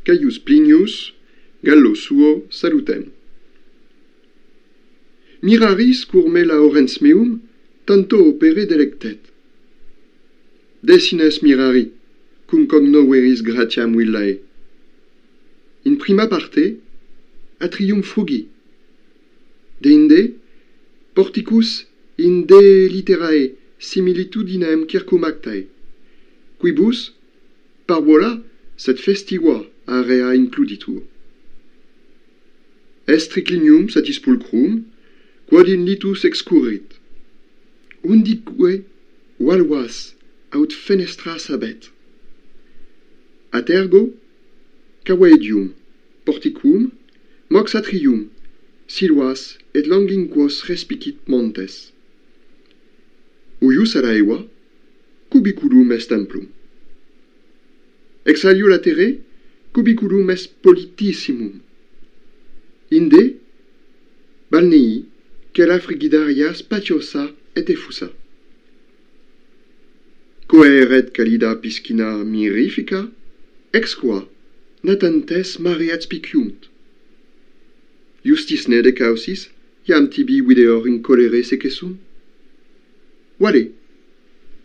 Caius Plinius, gallo suo salutem. Miraris cur me laurens meum, tanto opere delectet. Decines mirari, cum cogno veris gratiam villae. In prima parte, atrium frugi. Deinde, porticus in de literae similitudinem circumactae, quibus, parvola, sed festigua area includitur. Est triclinium satis pulcrum, quod in litus excurrit. Undique valvas aut fenestras habet. At ergo, cavaedium, porticum, mox atrium, siluas et longinquos respicit montes. Uius alaeua, cubiculum est templum. Ex alio latere, cubiculum est politissimum. Inde, balnei, quella frigidaria spatiosa et effusa. Coeret calida piscina mirifica, ex qua natantes mareat spiciunt. Justis ne de causis, iam tibi videor in colere secessum? Vale.